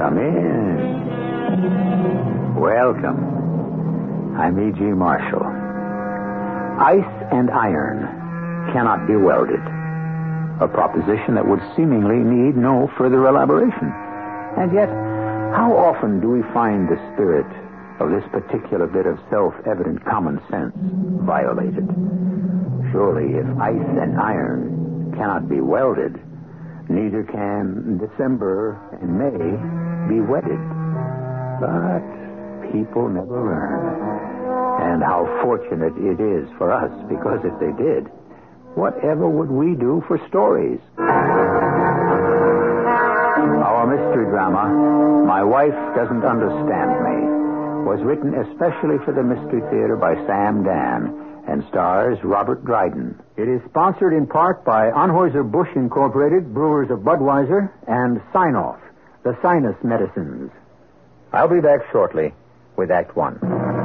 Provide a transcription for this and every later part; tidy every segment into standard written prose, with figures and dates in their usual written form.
Come in. Welcome. I'm E.G. Marshall. Ice and iron cannot be welded. A proposition that would seemingly need no further elaboration. And yet, how often do we find the spirit of this particular bit of self-evident common sense violated? Surely, if ice and iron cannot be welded, neither can December and May be wedded. But people never learn. And how fortunate it is for us, because if they did, whatever would we do for stories? Our mystery drama, My Wife Doesn't Understand Me, was written especially for the Mystery Theater by Sam Dan and stars Robert Dryden. It is sponsored in part by Anheuser-Busch Incorporated, Brewers of Budweiser, and Sine-Off, the sinus medicines. I'll be back shortly with Act One.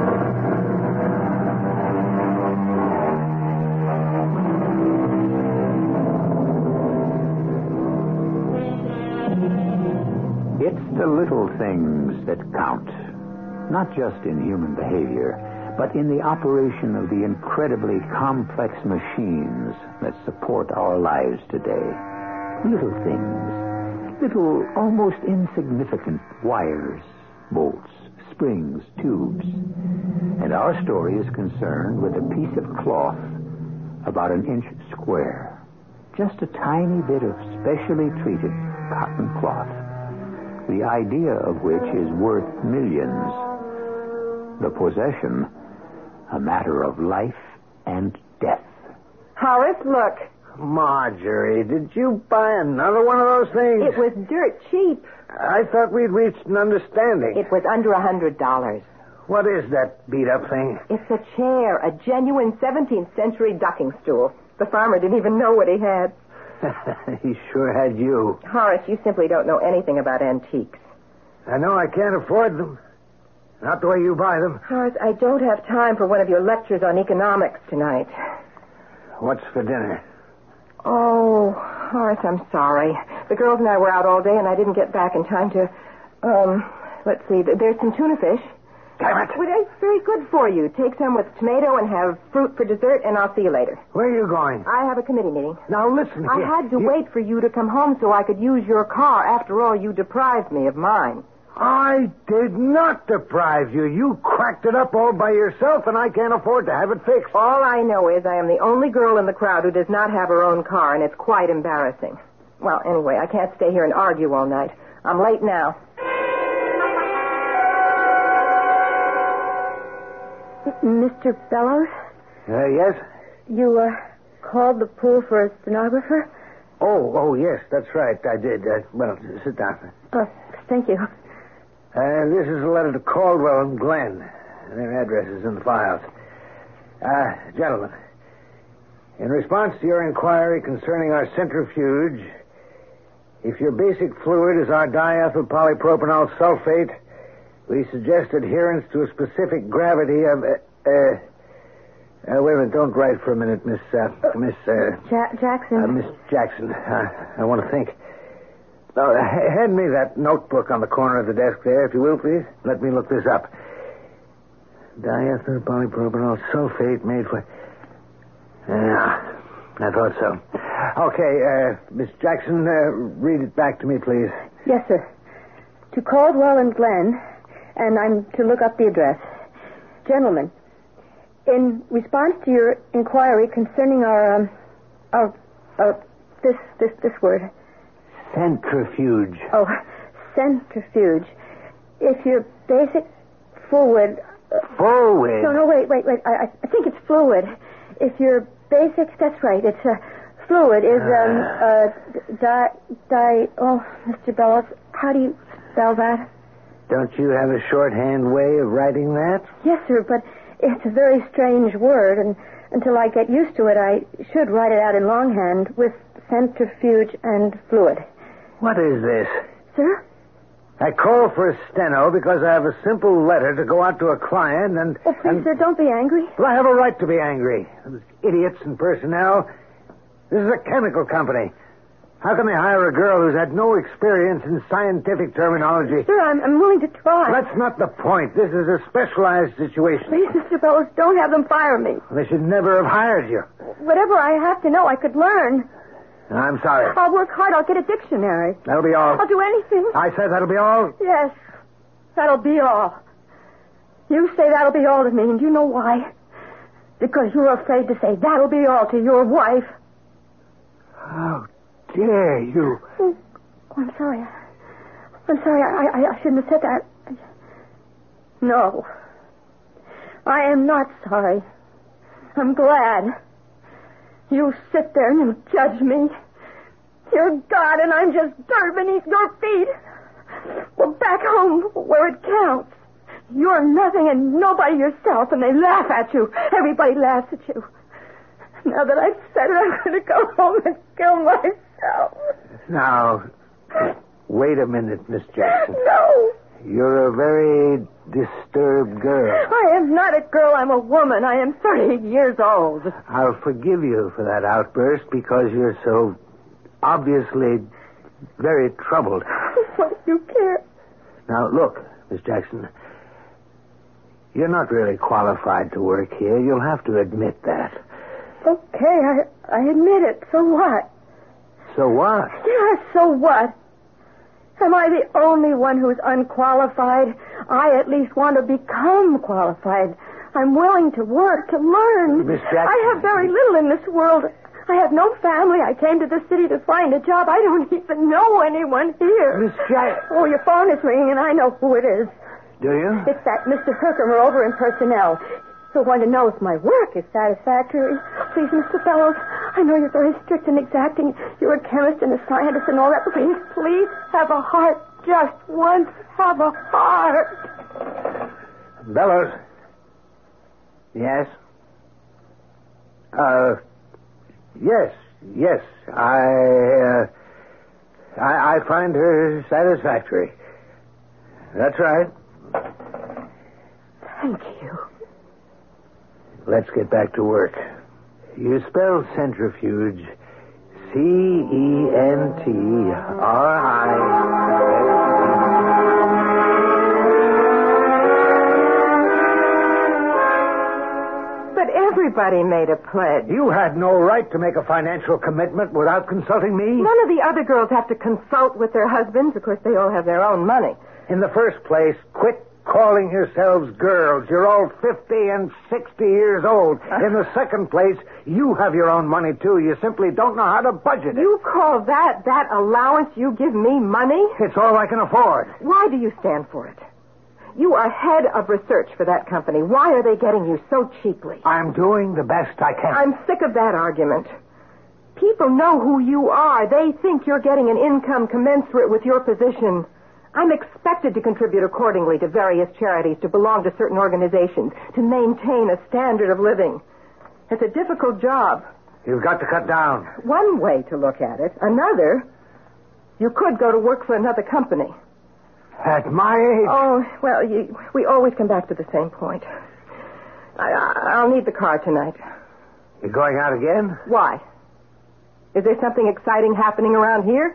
It's the little things that count, not just in human behavior, but in the operation of the incredibly complex machines that support our lives today. Little things, little, almost insignificant wires, bolts, springs, tubes. And our story is concerned with a piece of cloth about an inch square. Just a tiny bit of specially treated cotton cloth, the idea of which is worth millions. The possession, a matter of life and death. Horace, look. Marjorie, did you buy another one of those things? It was dirt cheap. I thought we'd reached an understanding. It was under $100. What is that beat-up thing? It's a chair, a genuine 17th century ducking stool. The farmer didn't even know what he had. He sure had you. Horace, you simply don't know anything about antiques. I know I can't afford them. Not the way you buy them. Horace, I don't have time for one of your lectures on economics tonight. What's for dinner? Oh, Horace, I'm sorry. The girls and I were out all day, and I didn't get back in time to, let's see. There's some tuna fish. Damn it. Well, it's very good for you. Take some with tomato and have fruit for dessert, and I'll see you later. Where are you going? I have a committee meeting. Now, listen I here. had to wait for you to come home so I could use your car. After all, you deprived me of mine. I did not deprive you. You cracked it up all by yourself, and I can't afford to have it fixed. All I know is I am the only girl in the crowd who does not have her own car, and it's quite embarrassing. Well, anyway, I can't stay here and argue all night. I'm late now. Mr. Bellows? Yes? You, called the pool for a stenographer? Oh, yes, that's right. I did. Well, sit down. Thank you. This is a letter to Caldwell and Glenn. Their address is in the files. Gentlemen, in response to your inquiry concerning our centrifuge, if your basic fluid is our diethyl polypropanol sulfate, we suggest adherence to a specific gravity of... wait a minute, don't write for a minute, Miss Jackson? Miss Jackson. I want to think. Hand me that notebook on the corner of the desk there, if you will, please. Let me look this up. Diethyl polypropanol sulfate made for... I thought so. Okay, Miss Jackson, read it back to me, please. Yes, sir. To Caldwell and Glenn, and I'm to look up the address. Gentlemen, in response to your inquiry concerning this word... Centrifuge. Oh, centrifuge. If your basic fluid... Fluid? No, wait. I think it's fluid. If your basic... That's right. It's fluid is, Oh, Mr. Bellows, how do you spell that? Don't you have a shorthand way of writing that? Yes, sir, but it's a very strange word, and until I get used to it, I should write it out in longhand with centrifuge and fluid. What is this? Sir? I called for a steno because I have a simple letter to go out to a client and... Oh, please, sir, don't be angry. Well, I have a right to be angry. Those idiots in personnel. This is a chemical company. How can they hire a girl who's had no experience in scientific terminology? Sir, I'm willing to try. That's not the point. This is a specialized situation. Please, Mr. Bellows, don't have them fire me. They should never have hired you. Whatever I have to know, I could learn. I'm sorry. I'll work hard. I'll get a dictionary. That'll be all. I'll do anything. I said that'll be all? Yes, that'll be all. You say that'll be all to me, and you know why? Because you're afraid to say that'll be all to your wife. How dare you? Oh, I'm sorry. I'm sorry. I shouldn't have said that. No. I am not sorry. I'm glad. You sit there and you judge me. You're God and I'm just dirt beneath your feet. Well, back home where it counts. You're nothing and nobody yourself, and they laugh at you. Everybody laughs at you. Now that I've said it, I'm going to go home and kill myself. Now, wait a minute, Miss Jackson. No. You're a very disturbed girl. I am not a girl. I'm a woman. I am 38 years old. I'll forgive you for that outburst because you're so obviously very troubled. What do you care? Now, look, Miss Jackson, you're not really qualified to work here. You'll have to admit that. Okay, I admit it. So what? So what? Yes, so what? Am I the only one who's unqualified? I at least want to become qualified. I'm willing to work, to learn. Miss Jackson. I have very little in this world. I have no family. I came to the city to find a job. I don't even know anyone here. Miss Jackson. Oh, your phone is ringing, and I know who it is. Do you? It's that Mr. Herkimer over in personnel. He'll want to know if my work is satisfactory. Please, Mr. Fellows, I know you're very strict and exacting. You're a chemist and a scientist and all that, but please have a heart. Just once, have a heart. Bellows. Yes? Yes. I find her satisfactory. That's right. Thank you. Let's get back to work. You spell centrifuge CENTRI. But everybody made a pledge. You had no right to make a financial commitment without consulting me. None of the other girls have to consult with their husbands. Of course, they all have their own money. In the first place, quit calling yourselves girls. You're all 50 and 60 years old. In the second place, you have your own money, too. You simply don't know how to budget it. You call that allowance you give me money? It's all I can afford. Why do you stand for it? You are head of research for that company. Why are they getting you so cheaply? I'm doing the best I can. I'm sick of that argument. People know who you are. They think you're getting an income commensurate with your position. I'm expected to contribute accordingly to various charities, to belong to certain organizations, to maintain a standard of living. It's a difficult job. You've got to cut down. One way to look at it. Another, you could go to work for another company. At my age? Oh, well, we always come back to the same point. I'll need the car tonight. You're going out again? Why? Is there something exciting happening around here?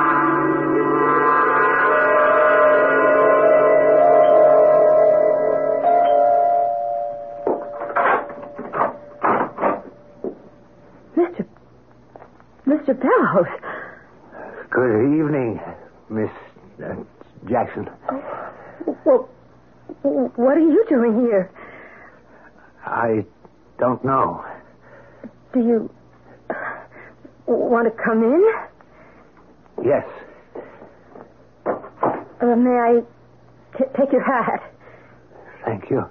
Mr. Bellows. Good evening, Miss Jackson. Well, what are you doing here? I don't know. Do you want to come in? Yes. May I take your hat? Thank you.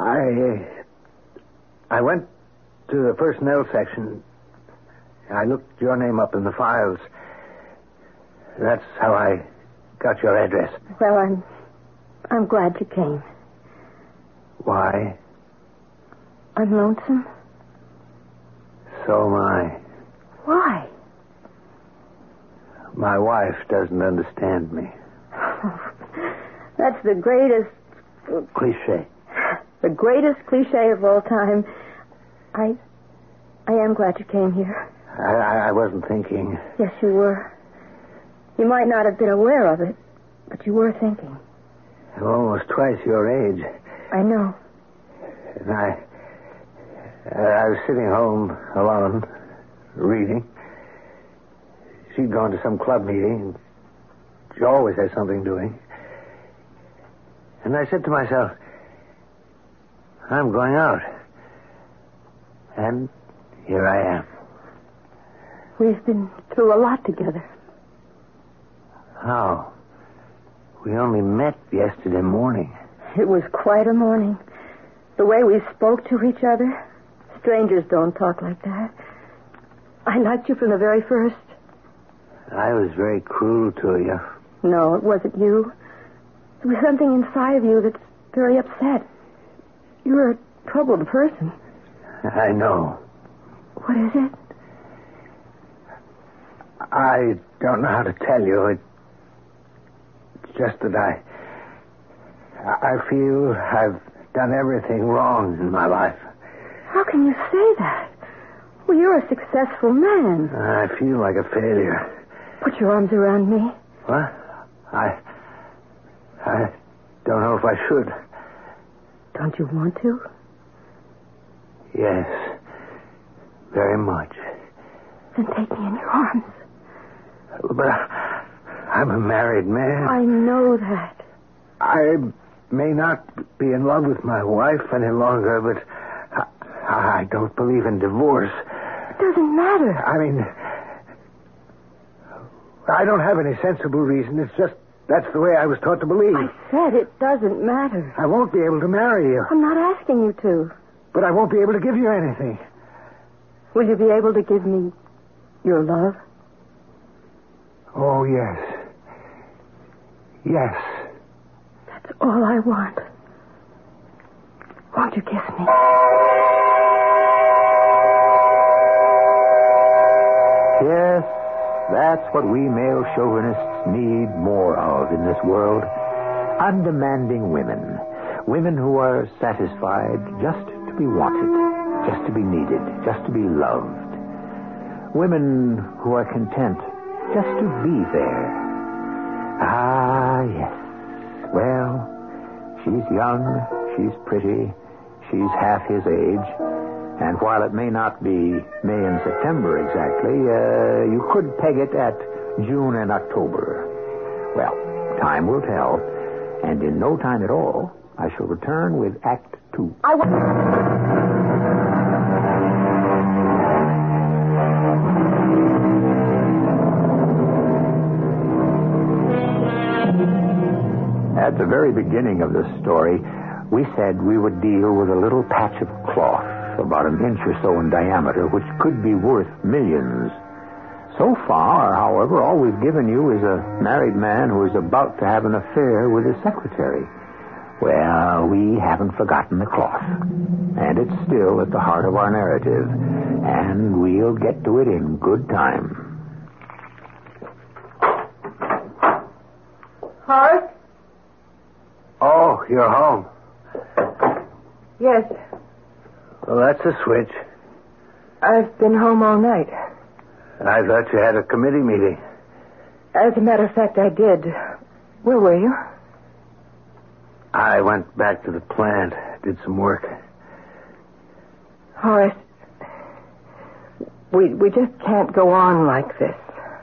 I went to the personnel section. I looked your name up in the files. That's how I got your address. Well, I'm glad you came. Why? I'm lonesome. So am I. Why? My wife doesn't understand me. That's the greatest... Cliché. The greatest cliche of all time. I am glad you came here. I wasn't thinking. Yes, you were. You might not have been aware of it, but you were thinking. I'm almost twice your age. I know. And I was sitting home alone, reading. She'd gone to some club meeting. She always has something doing. And I said to myself, I'm going out. And here I am. We've been through a lot together. How? We only met yesterday morning. It was quite a morning. The way we spoke to each other. Strangers don't talk like that. I liked you from the very first. I was very cruel to you. No, it wasn't you. There was something inside of you that's very upset. You're a troubled person. I know. What is it? I don't know how to tell you. It's just that I feel I've done everything wrong in my life. How can you say that? Well, you're a successful man. I feel like a failure. Put your arms around me. What? I don't know if I should. Don't you want to? Yes. Very much. Then take me in your arms. But I'm a married man. I know that. I may not be in love with my wife any longer, but I don't believe in divorce. It doesn't matter. I mean, I don't have any sensible reason. It's just that's the way I was taught to believe. I said it doesn't matter. I won't be able to marry you. I'm not asking you to. But I won't be able to give you anything. Will you be able to give me your love? Oh, yes. Yes. That's all I want. Won't you kiss me? Yes, that's what we male chauvinists need more of in this world. Undemanding women. Women who are satisfied just to be wanted, just to be needed, just to be loved. Women who are content just to be there. Ah, yes. Well, she's young, she's pretty, she's half his age, and while it may not be May and September exactly, you could peg it at June and October. Well, time will tell, and in no time at all, I shall return with Act 2. At the very beginning of this story, we said we would deal with a little patch of cloth about an inch or so in diameter, which could be worth millions. So far, however, all we've given you is a married man who is about to have an affair with his secretary. Well, we haven't forgotten the cloth. And it's still at the heart of our narrative. And we'll get to it in good time. Horace? Oh, you're home. Yes. Well, that's a switch. I've been home all night. I thought you had a committee meeting. As a matter of fact, I did. Where were you? I went back to the plant, did some work. Horace, we just can't go on like this.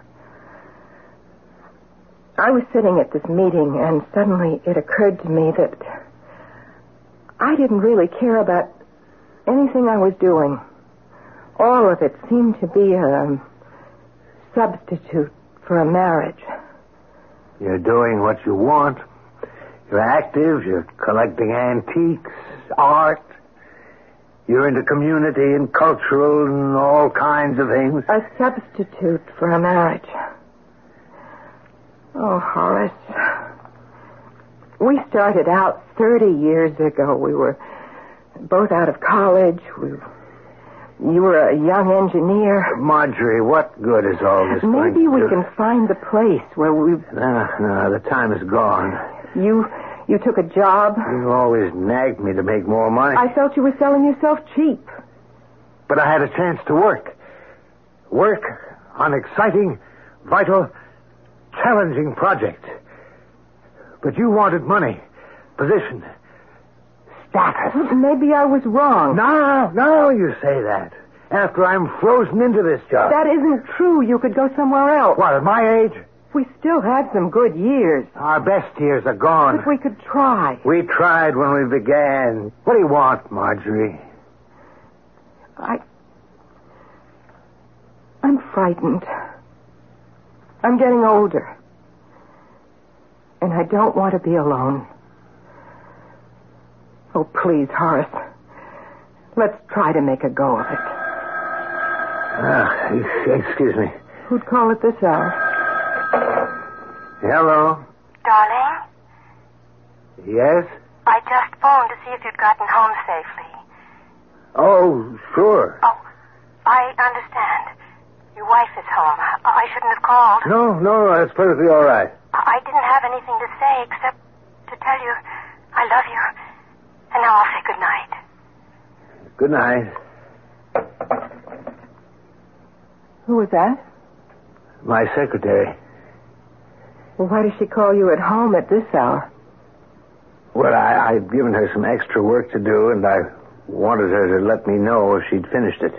I was sitting at this meeting, and suddenly it occurred to me that I didn't really care about anything I was doing. All of it seemed to be a substitute for a marriage. You're doing what you want. You're active. You're collecting antiques, art. You're into community and cultural and all kinds of things. A substitute for a marriage. Oh, Horace. We started out 30 years ago. We were both out of college. You were a young engineer. Marjorie, what good is all this going to Maybe we do? can find the place where we... No, the time is gone. You took a job. You always nagged me to make more money. I felt you were selling yourself cheap. But I had a chance to work. Work on exciting, vital, challenging project. But you wanted money, position, status. Maybe I was wrong. No, you say that. After I'm frozen into this job. That isn't true. You could go somewhere else. What, at my age? We still had some good years. Our best years are gone. But we could try. We tried when we began. What do you want, Marjorie? I'm frightened. I'm getting older. And I don't want to be alone. Oh, please, Horace. Let's try to make a go of it. Excuse me. Who'd call at this hour? Hello? Darling, Yes? I just phoned to see if you'd gotten home safely. Oh, sure. Oh, I understand. Your wife is home. I shouldn't have called. No, that's perfectly all right. I didn't have anything to say except to tell you I love you. And now I'll say good night. Good night. Who was that? My secretary. Well, why does she call you at home at this hour? Well, I'd given her some extra work to do, and I wanted her to let me know if she'd finished it.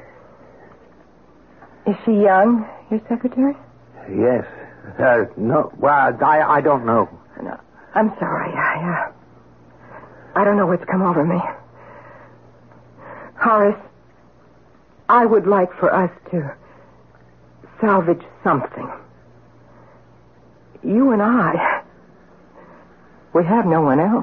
Is she young, your secretary? Yes. No. Well, I don't know. No. I'm sorry. I don't know what's come over me. Horace, I would like for us to salvage something. You and I. We have no one else.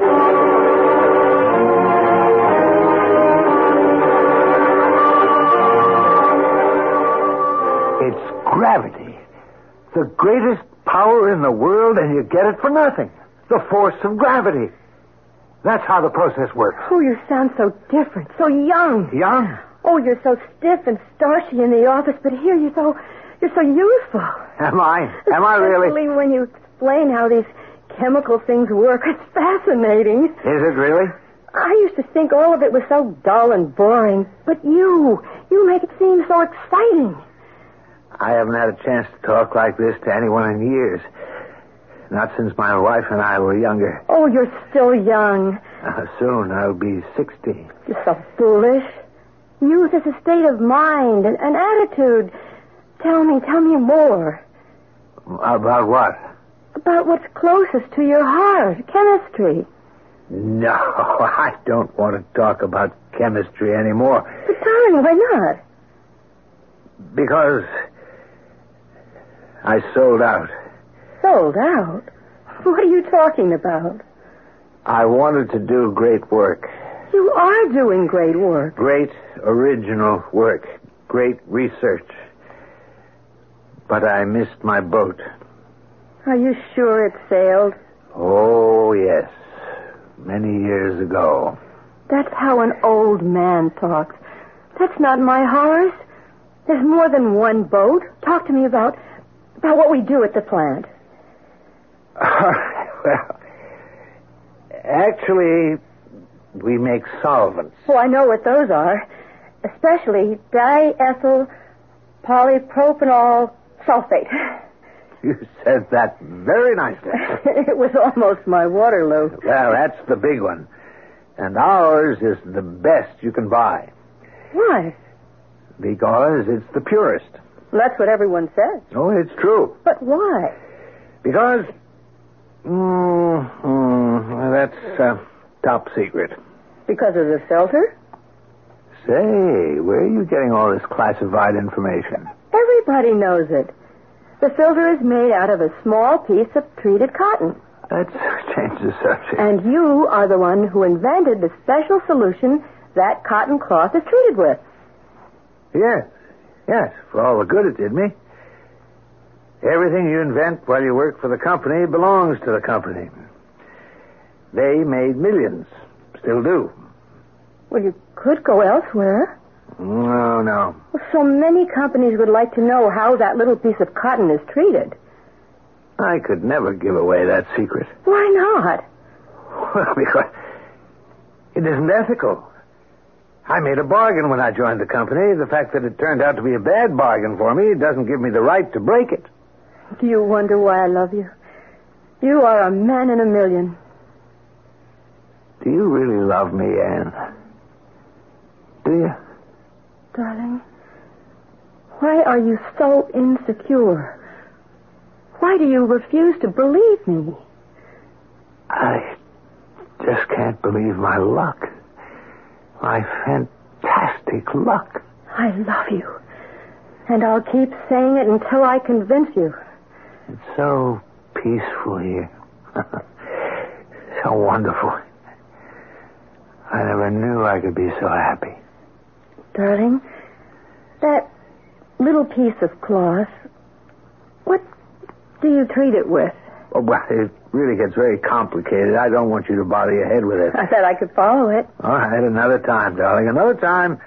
It's gravity. The greatest power in the world, and you get it for nothing. The force of gravity. That's how the process works. Oh, you sound so different, so young. Young? Oh, you're so stiff and starchy in the office, but here you're so youthful. Am I? Am I really? Especially when you explain how these chemical things work. It's fascinating. Is it really? I used to think all of it was so dull and boring, but you make it seem so exciting. I haven't had a chance to talk like this to anyone in years. Not since my wife and I were younger. Oh, you're still young. Soon I'll be 60. You're so foolish. Youth is a state of mind, an attitude. Tell me more. About what? About what's closest to your heart, chemistry. No, I don't want to talk about chemistry anymore. But darling, why not? Because I sold out. Sold out? What are you talking about? I wanted to do great work. You are doing great work. Great original work. Great research. But I missed my boat. Are you sure it sailed? Oh, yes. Many years ago. That's how an old man talks. That's not my Horace. There's more than one boat. Talk to me about what we do at the plant. Well, actually, we make solvents. Oh, I know what those are. Especially diethyl polypropanol sulfate. You said that very nicely. It was almost my Waterloo. Well, that's the big one. And ours is the best you can buy. Why? Because it's the purest. That's what everyone says. Oh, it's true. But why? Because... that's top secret. Because of the filter? Say, where are you getting all this classified information? Everybody knows it. The filter is made out of a small piece of treated cotton. Let's change the subject. And you are the one who invented the special solution that cotton cloth is treated with. Yes, for all the good it did me. Everything you invent while you work for the company belongs to the company. They made millions. Still do. Well, you could go elsewhere. No. Well, so many companies would like to know how that little piece of cotton is treated. I could never give away that secret. Why not? Well, because it isn't ethical. I made a bargain when I joined the company. The fact that it turned out to be a bad bargain for me doesn't give me the right to break it. Do you wonder why I love you? You are a man in a million. Do you really love me, Anne? Do you? Darling, why are you so insecure? Why do you refuse to believe me? I just can't believe my luck. My fantastic luck. I love you. And I'll keep saying it until I convince you. It's so peaceful here. So wonderful. I never knew I could be so happy. Darling, that little piece of cloth, what do you treat it with? Oh, well, it really gets very complicated. I don't want you to bother your head with it. I thought I could follow it. All right, another time, darling. Another time.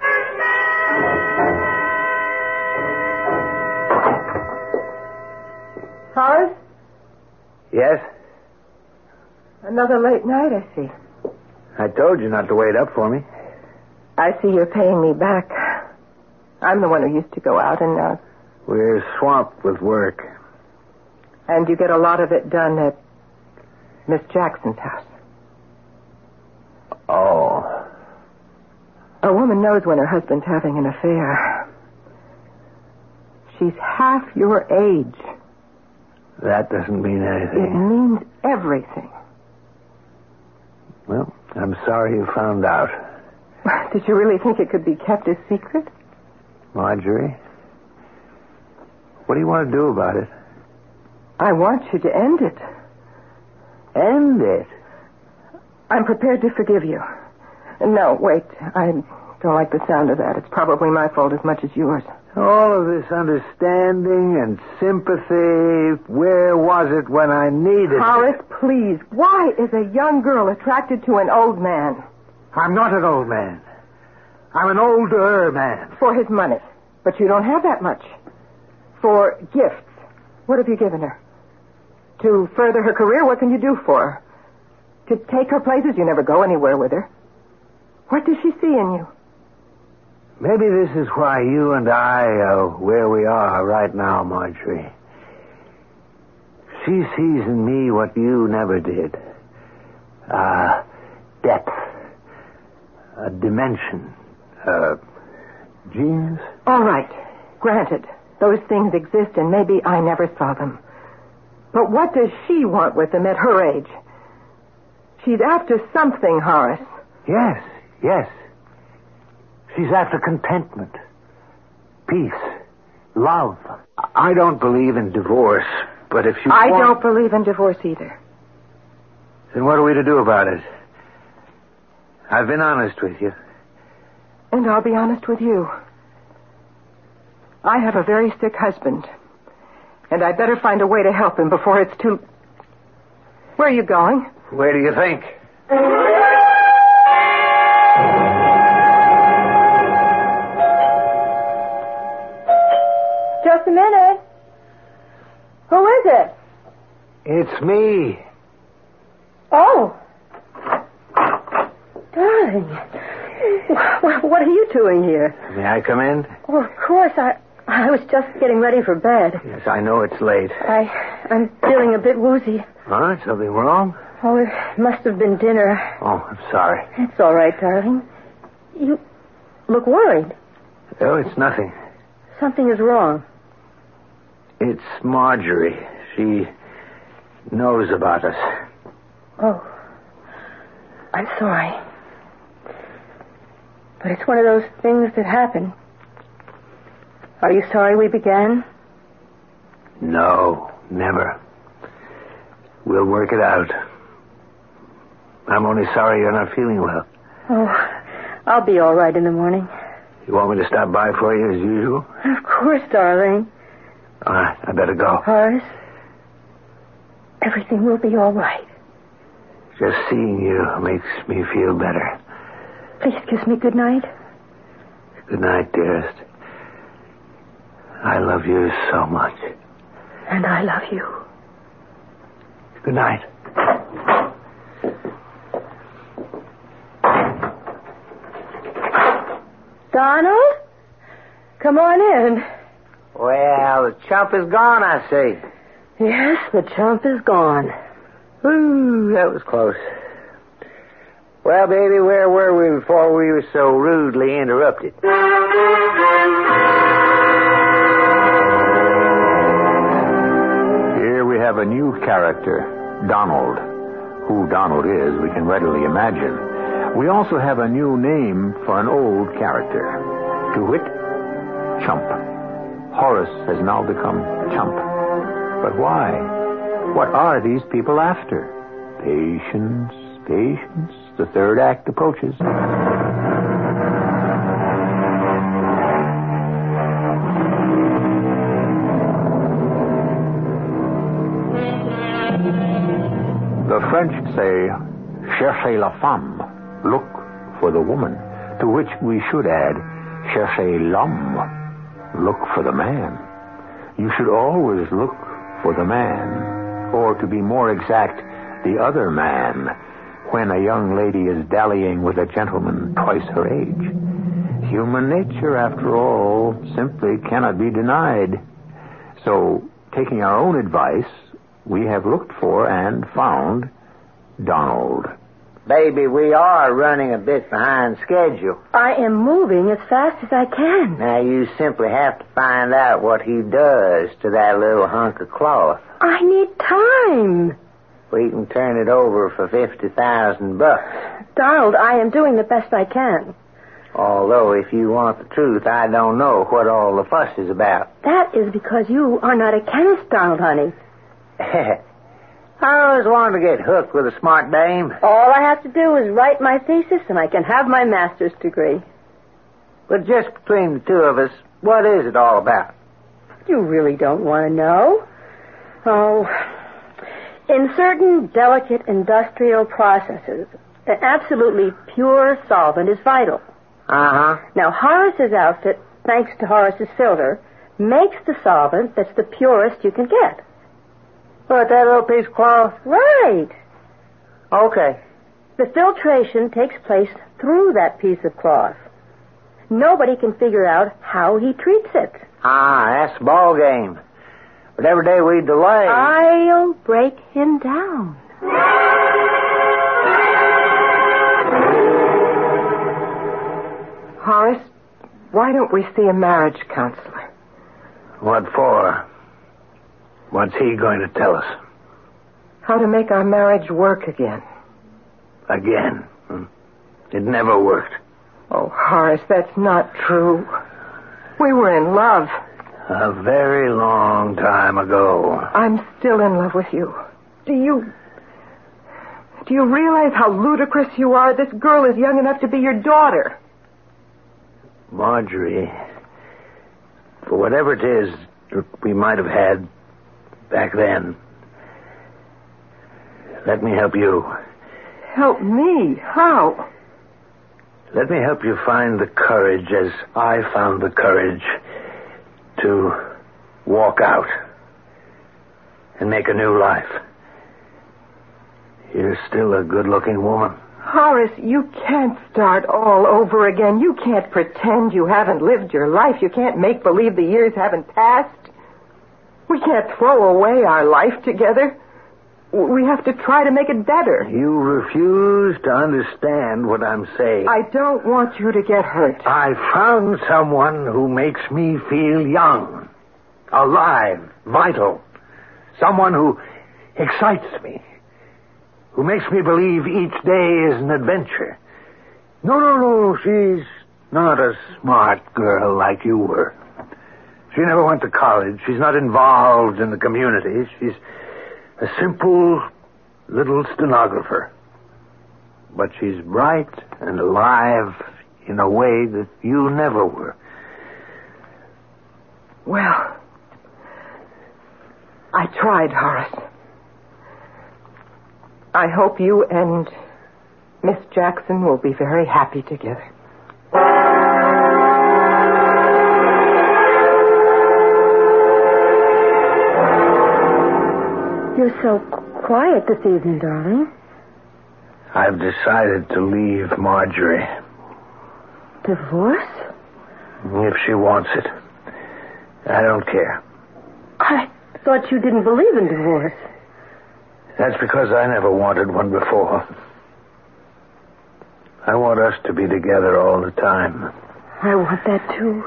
Horace? Yes? Another late night, I see. I told you not to wait up for me. I see you're paying me back. I'm the one who used to go out, and now... We're swamped with work. And you get a lot of it done at Miss Jackson's house. Oh. A woman knows when her husband's having an affair. She's half your age. That doesn't mean It anything. means everything. Well, I'm sorry you found out. Did you really think it could be kept a secret? Marjorie, what do you want to do about it? I want you to end it. End it? I'm prepared to forgive you. No, wait. I don't like the sound of that. It's probably my fault as much as yours. All of this understanding and sympathy, where was it when I needed it? Horace, please. Why is a young girl attracted to an old man? I'm not an old man. I'm an older man. For his money. But you don't have that much. For gifts. What have you given her? To further her career, what can you do for her? To take her places, you never go anywhere with her. What does she see in you? Maybe this is why you and I are where we are right now, Marjorie. She sees in me what you never did. Depth. A dimension. Genius. All right. Granted. Those things exist, and maybe I never saw them. But what does she want with them at her age? She's after something, Horace. Yes. She's after contentment. Peace. Love. I don't believe in divorce, but if you I don't believe in divorce either. Then what are we to do about it? I've been honest with you. And I'll be honest with you. I have a very sick husband. And I'd better find a way to help him before it's too... Where are you going? Where do you think? Just a minute. Who is it? It's me. Oh. Darling. What are you doing here? May I come in? Oh, of course. I was just getting ready for bed. Yes, I know it's late. I'm feeling a bit woozy. All right, something wrong? Oh, it must have been dinner. Oh, I'm sorry. It's all right, darling. You look worried. Oh, it's nothing. Something is wrong. It's Marjorie. She knows about us. Oh. I'm sorry. But it's one of those things that happen. Are you sorry we began? No, never. We'll work it out. I'm only sorry you're not feeling well. Oh, I'll be all right in the morning. You want me to stop by for you as usual? Of course, darling. All right, I better go. Horace, everything will be all right. Just seeing you makes me feel better. Please kiss me good night. Good night, dearest. I love you so much. And I love you. Good night. Donald? Come on in. Well, the chump is gone, I see. Yes, the chump is gone. Ooh, that was close. Well, baby, where were we before we were so rudely interrupted? Here we have a new character, Donald. Who Donald is, we can readily imagine. We also have a new name for an old character. To wit, Chump. Horace has now become Chump. But why? What are these people after? Patience, patience. The third act approaches. The French say, cherchez la femme, look for the woman, to which we should add, cherchez l'homme, look for the man. You should always look for the man, or to be more exact, the other man, when a young lady is dallying with a gentleman twice her age. Human nature, after all, simply cannot be denied. So, taking our own advice, we have looked for and found Donald. Baby, we are running a bit behind schedule. I am moving as fast as I can. Now, you simply have to find out what he does to that little hunk of cloth. I need time. We can turn it over for $50,000. Donald, I am doing the best I can. Although, if you want the truth, I don't know what all the fuss is about. That is because you are not a chemist, Donald, honey. I always wanted to get hooked with a smart dame. All I have to do is write my thesis, and I can have my master's degree. But just between the two of us, what is it all about? You really don't want to know. Oh, in certain delicate industrial processes, an absolutely pure solvent is vital. Uh-huh. Now, Horace's outfit, thanks to Horace's filter, makes the solvent that's the purest you can get. What, that little piece of cloth? Right. Okay. The filtration takes place through that piece of cloth. Nobody can figure out how he treats it. Ah, that's the ball game. But every day we delay... I'll break him down. Horace, why don't we see a marriage counselor? What for? What's he going to tell us? How to make our marriage work again. Again? It never worked. Oh, Horace, that's not true. We were in love. A very long time ago. I'm still in love with you. Do you realize how ludicrous you are? This girl is young enough to be your daughter. Marjorie, for whatever it is we might have had back then, let me help you. Help me? How? Let me help you find the courage as I found the courage to walk out and make a new life. You're still a good-looking woman. Horace, you can't start all over again. You can't pretend you haven't lived your life. You can't make believe the years haven't passed. We can't throw away our life together. We have to try to make it better. You refuse to understand what I'm saying. I don't want you to get hurt. I found someone who makes me feel young, alive, vital. Someone who excites me, who makes me believe each day is an adventure. No, she's not a smart girl like you were. She never went to college. She's not involved in the community. She's a simple little stenographer. But she's bright and alive in a way that you never were. Well, I tried, Horace. I hope you and Miss Jackson will be very happy together. You're so quiet this evening, darling. I've decided to leave Marjorie. Divorce? If she wants it. I don't care. thought you didn't believe in divorce. That's because I never wanted one before. I want us to be together all the time. I want that, too.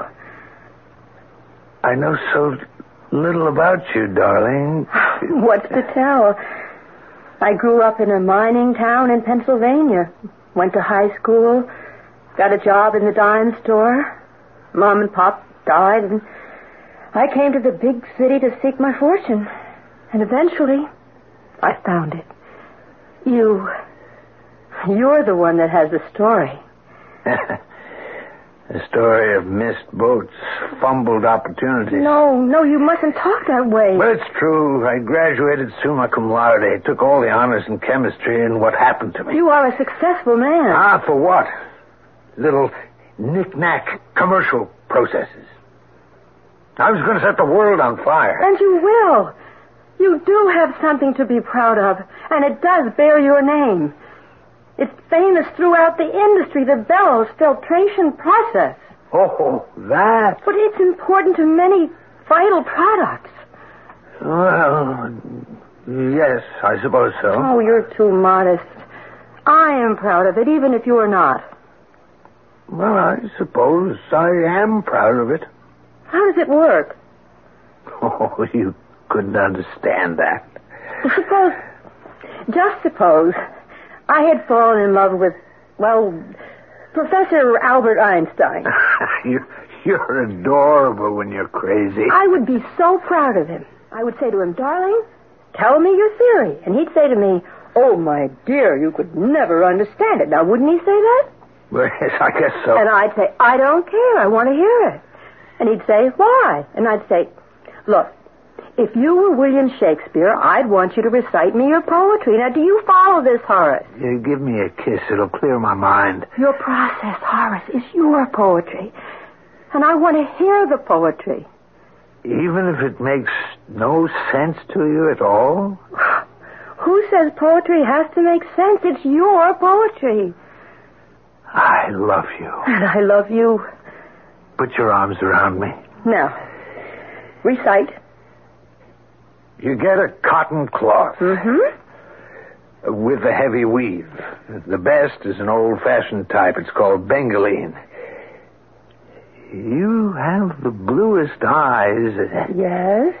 I know so little about you, darling. What's to tell? I grew up in a mining town in Pennsylvania. Went to high school. Got a job in the dime store. Mom and Pop died, and I came to the big city to seek my fortune. And eventually, I found it. You're the one that has the story. A story of missed boats, fumbled opportunities. No, you mustn't talk that way. But it's true. I graduated summa cum laude, took all the honors in chemistry, and what happened to me? You are a successful man. Ah, for what? Little knick-knack commercial processes. I was going to set the world on fire. And you will. You do have something to be proud of, and it does bear your name. It's famous throughout the industry, the Bellows filtration process. Oh, that. But it's important to many vital products. Well, yes, I suppose so. Oh, you're too modest. I am proud of it, even if you're not. Well, I suppose I am proud of it. How does it work? Oh, you couldn't understand that. Just suppose I had fallen in love with, Professor Albert Einstein. You're adorable when you're crazy. I would be so proud of him. I would say to him, darling, tell me your theory. And he'd say to me, oh, my dear, you could never understand it. Now, wouldn't he say that? Well, yes, I guess so. And I'd say, I don't care. I want to hear it. And he'd say, why? And I'd say, look, if you were William Shakespeare, I'd want you to recite me your poetry. Now, do you follow this, Horace? You give me a kiss. It'll clear my mind. Your process, Horace, is your poetry. And I want to hear the poetry. Even if it makes no sense to you at all? Who says poetry has to make sense? It's your poetry. I love you. And I love you. Put your arms around me. Now, recite. You get a cotton cloth. Mm-hmm. With a heavy weave. The best is an old-fashioned type. It's called bengaline. You have the bluest eyes. Yes?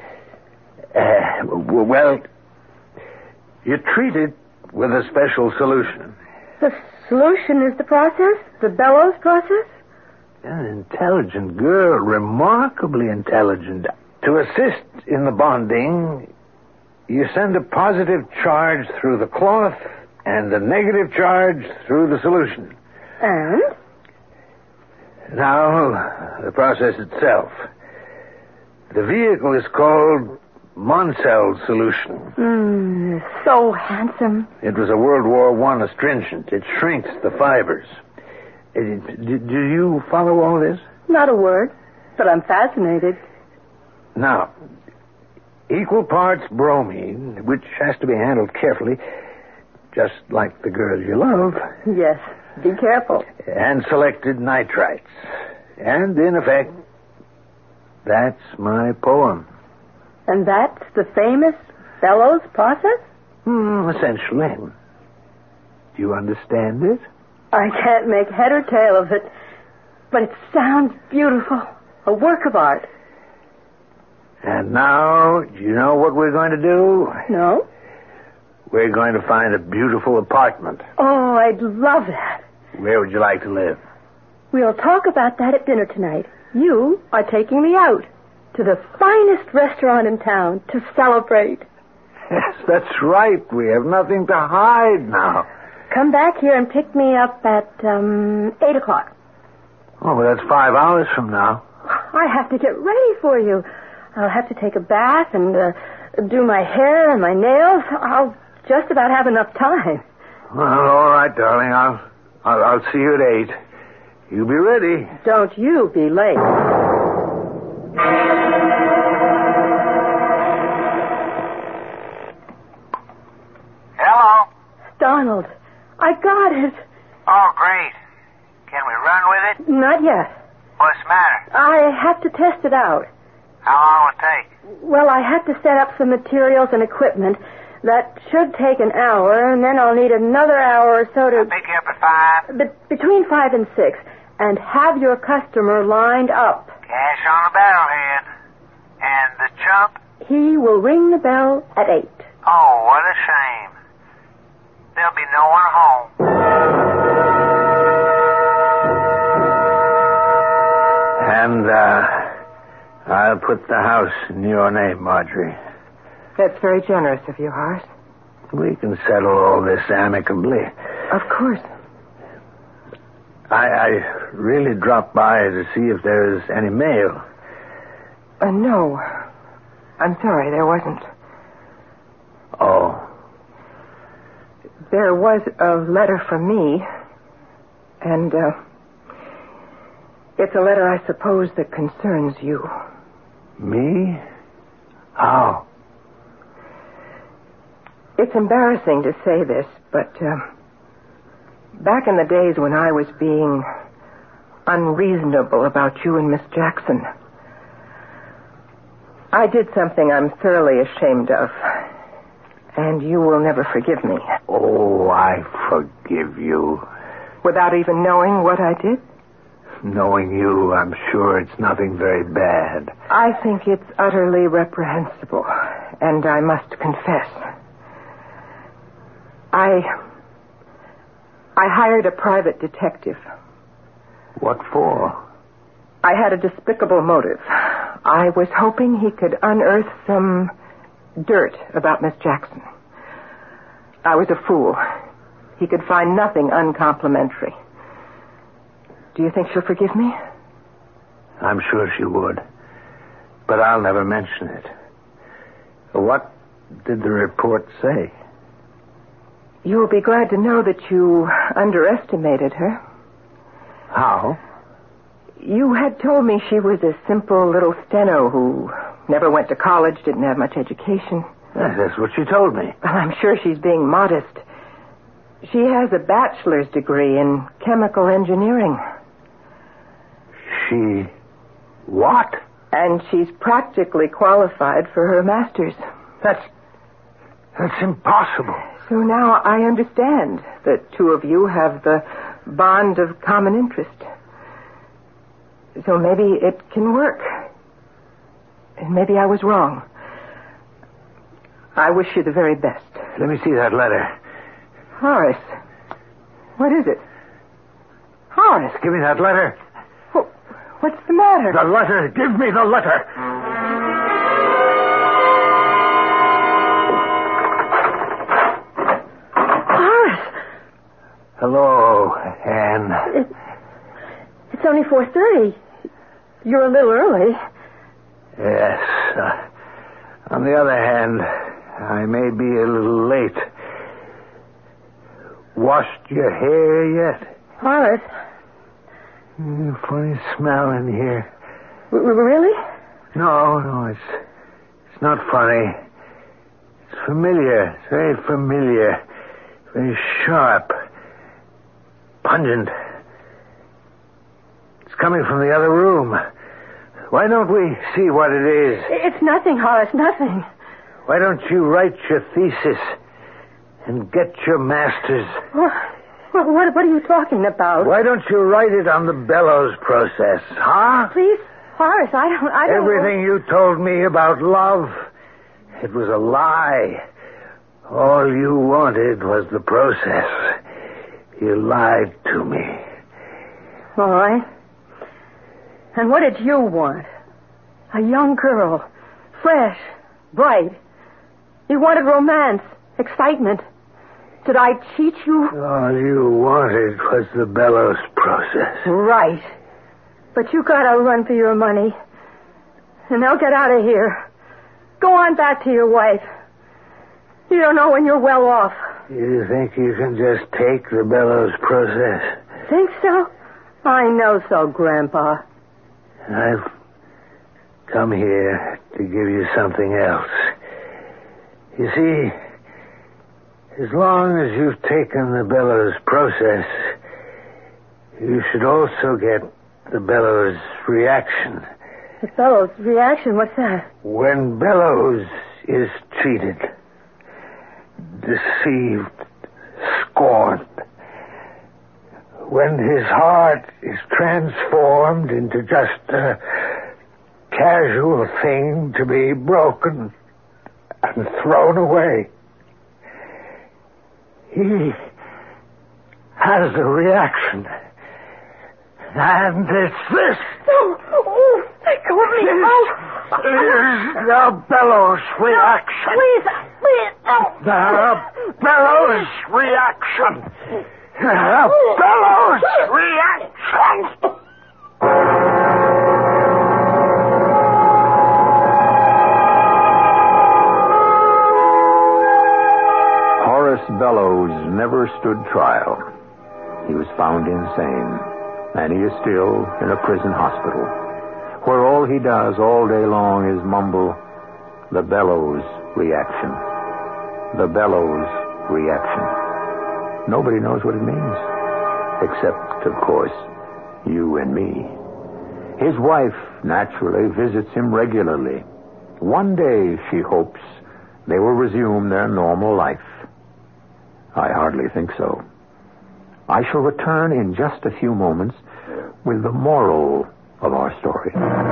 Well, you treat it with a special solution. The solution is the process? The Bellows process? An intelligent girl, remarkably intelligent. To assist in the bonding, you send a positive charge through the cloth and a negative charge through the solution. And? Now, the process itself. The vehicle is called Monsell solution. So handsome. It was a World War I astringent. It shrinks the fibers. Do you follow all this? Not a word, but I'm fascinated. Now, equal parts bromine, which has to be handled carefully, just like the girl you love. Yes, be careful. And selected nitrites. And, in effect, that's my poem. And that's the famous Bellows process? Essentially. Do you understand it? I can't make head or tail of it, but it sounds beautiful. A work of art. And now, do you know what we're going to do? No? We're going to find a beautiful apartment. Oh, I'd love that. Where would you like to live? We'll talk about that at dinner tonight. You are taking me out to the finest restaurant in town to celebrate. Yes, that's right. We have nothing to hide now. Come back here and pick me up at 8 o'clock. Oh, well, that's 5 hours from now. I have to get ready for you. I'll have to take a bath and do my hair and my nails. I'll just about have enough time. Well, all right, darling. I'll see you at 8. You be ready. Don't you be late. Hello? Donald, I got it. Oh, great. Can we run with it? Not yet. What's the matter? I have to test it out. How long will it take? Well, I had to set up some materials and equipment. That should take an hour, and then I'll need another hour or so to... I'll pick you up at 5. Between 5 and 6. And have your customer lined up. Cash on the barrelhead. And the chump? He will ring the bell at 8. Oh, what a shame. There'll be no one home. And, I'll put the house in your name, Marjorie. That's very generous of you, Horace. We can settle all this amicably. Of course. I really dropped by to see if there is any mail. No. I'm sorry, there wasn't. Oh. There was a letter from me, and, it's a letter, I suppose, that concerns you. Me? How? It's embarrassing to say this, but, back in the days when I was being unreasonable about you and Miss Jackson, I did something I'm thoroughly ashamed of, and you will never forgive me. Oh, I forgive you. Without even knowing what I did? Knowing you, I'm sure it's nothing very bad. I think it's utterly reprehensible, and I must confess. I hired a private detective. What for? I had a despicable motive. I was hoping he could unearth some dirt about Miss Jackson. I was a fool. He could find nothing uncomplimentary. Do you think she'll forgive me? I'm sure she would. But I'll never mention it. What did the report say? You will be glad to know that you underestimated her. How? You had told me she was a simple little steno who never went to college, didn't have much education. Yes, that's what she told me. Well, I'm sure she's being modest. She has a bachelor's degree in chemical engineering. She... what? And she's practically qualified for her master's. That's impossible. So now I understand that two of you have the bond of common interest. So maybe it can work. And maybe I was wrong. I wish you the very best. Let me see that letter. Horace. What is it? Horace. Give me that letter. What's the matter? The letter. Give me the letter. Horace. Hello, Anne. It's only 4:30. You're a little early. Yes. On the other hand, I may be a little late. Washed your hair yet? Horace. Funny smell in here. Really? No, it's not funny. It's familiar. It's very familiar. Very sharp. Pungent. It's coming from the other room. Why don't we see what it is? It's nothing, Horace, nothing. Why don't you write your thesis and get your master's? What are you talking about? Why don't you write it on the bellows process, huh? Please, Horace, I don't... Everything you told me about love, it was a lie. All you wanted was the process. You lied to me. All right. And what did you want? A young girl, fresh, bright. You wanted romance, excitement. Did I cheat you? All you wanted was the bellows process. Right. But you gotta run for your money. And now get out of here. Go on back to your wife. You don't know when you're well off. You think you can just take the bellows process? Think so? I know so, Grandpa. I've come here to give you something else. You see, as long as you've taken the bellows process, you should also get the bellows reaction. Bellows' reaction, what's that? When Bellows is treated, deceived, scorned, when his heart is transformed into just a casual thing to be broken and thrown away, he has a reaction. And it's this. Oh, let go of me. Is the Bellows reaction. Please, no. The Bellows reaction. The Bellows reaction. Horace Bellows never stood trial. He was found insane, and he is still in a prison hospital, where all he does all day long is mumble, the Bellows reaction. The Bellows reaction. Nobody knows what it means, except, of course, you and me. His wife, naturally, visits him regularly. One day, she hopes, they will resume their normal life. I hardly think so. I shall return in just a few moments with the moral of our story.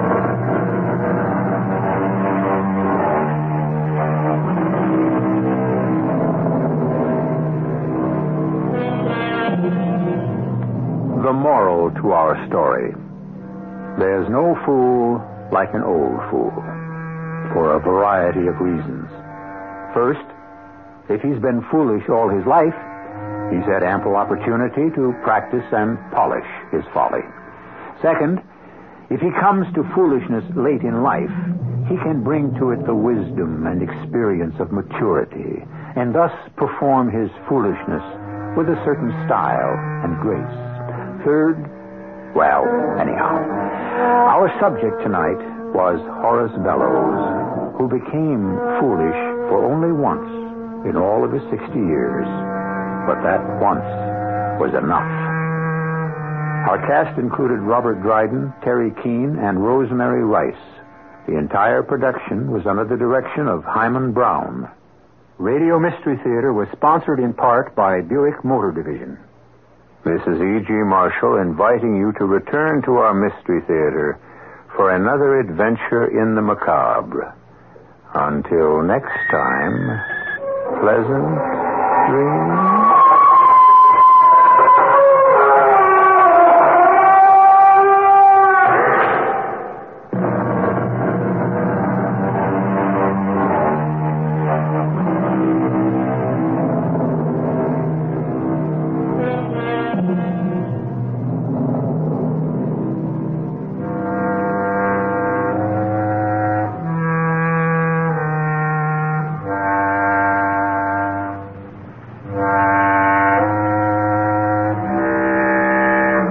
The moral to our story. There's no fool like an old fool, for a variety of reasons. First, if he's been foolish all his life, he's had ample opportunity to practice and polish his folly. Second, if he comes to foolishness late in life, he can bring to it the wisdom and experience of maturity, and thus perform his foolishness with a certain style and grace. Third, well, anyhow, our subject tonight was Horace Bellows, who became foolish for only once in all of his 60 years. But that once was enough. Our cast included Robert Dryden, Terry Keane, and Rosemary Rice. The entire production was under the direction of Hyman Brown. Radio Mystery Theater was sponsored in part by Buick Motor Division. This is E.G. Marshall inviting you to return to our Mystery Theater for another adventure in the macabre. Until next time, pleasant dreams.